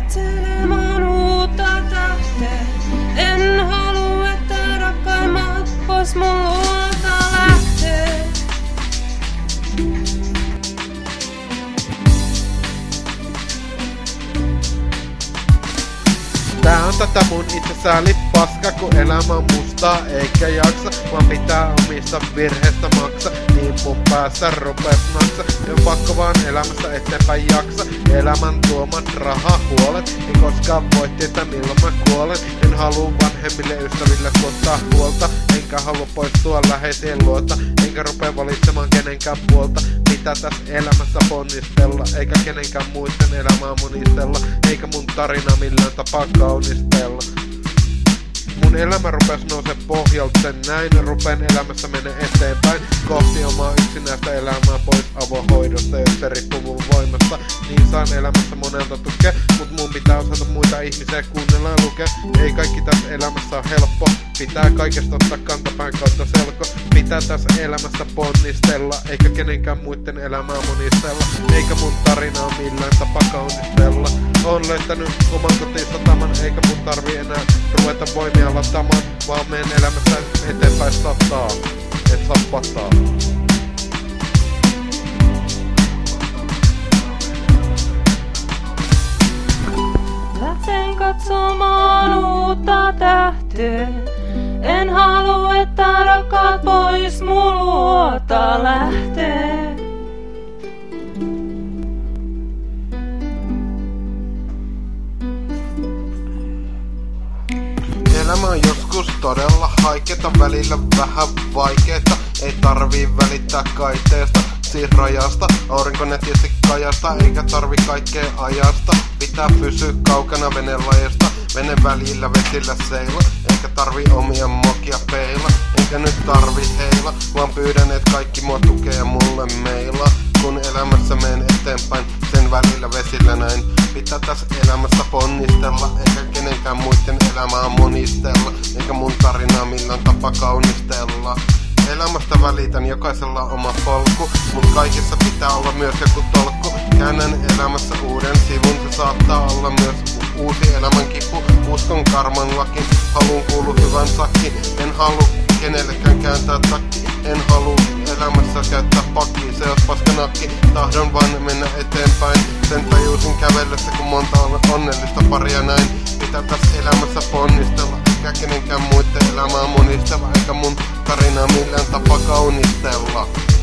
katselemaan uutta tähteä. En halua, että rakkaimmat pois mun luota lähtee. Tää on tätä mun itsesääli paska, kun elämä on mustaa eikä jaksa. Vaan pitää omista virheistä maksa, niin mun päässä rupes naksa. En pakko vaan elämässä eteenpäin jaksa. Elämän tuomat rahahuolet, ei koskaan voi tietää milloin mä kuolen. En halua vanhemmille ystäville tuottaa huolta, enkä halua poistua läheisien luota. Enkä rupea valitsemaan kenenkään puolta. Mitä tässä elämässä ponnistella, eikä kenenkään muiden elämää monistella. Eikä mun tarina millään tapaa kaunistella. Mun elämä rupes nousee pohjalta sen näin. Rupeen elämässä mene eteenpäin kohti omaa yksinäistä elämää pois avohoidosta. Jos se riippuu mun voimasta, niin saan elämässä monelta tukea. Mut mun pitää osata muita ihmisiä kuunnella ja lukea. Ei kaikki tässä elämässä on helppo. Pitää kaikesta ottaa kantapään kautta selko. Pitää tässä elämässä ponnistella, eikä kenenkään muiden elämää monistella. Eikä mun tarinaa millään tapaa kaunistella. Oon löytänyt oman kotisataman, eikä mun tarvii enää ruveta voimia latamaan. Vaan meidän elämässä eteenpäin sataa, et saa pataa. Lähten katsomaan uutta tähteä. En halua, että rakkaat pois mun luota lähtee. Elämä on joskus todella haikeeta, välillä vähän vaikeeta. Ei tarvii välittää kaiteesta, siis rajasta. Aurinko netisti kajasta, eikä tarvi kaikkea ajasta. Pitää pysyä kaukana venelajasta. Vene välillä vesillä seila, eikä tarvi omia mokia peila. Enkä nyt tarvi heila, vaan pyydän, et kaikki mua tukee ja mulle meila. Kun elämässä menen eteenpäin, sen välillä vesillä näin. Pitää tässä elämässä ponnistella, eikä kenenkään muiden elämää monistella. Eikä mun tarinaa millään tapaa kaunistella. Elämästä välitän, jokaisella on oma polku, mut kaikessa pitää olla myös joku tolkku. Käännän elämässä uuden sivun, se saattaa olla myös uusi elämän kipu. Uskon karman lakin, haluun kuulu hyvän sakki. En halua kenellekään kääntää takki. En halua elämässä käyttää pakki, se ois paskanakki. Tahdon vaan mennä eteenpäin, sen tajusin kävellessä kun monta on onnellista paria näin. Pitää tässä elämässä ponnistella, eikä kenenkään muiden elämää monistella. Eikä mun tarinaa millään tapaa kaunistella.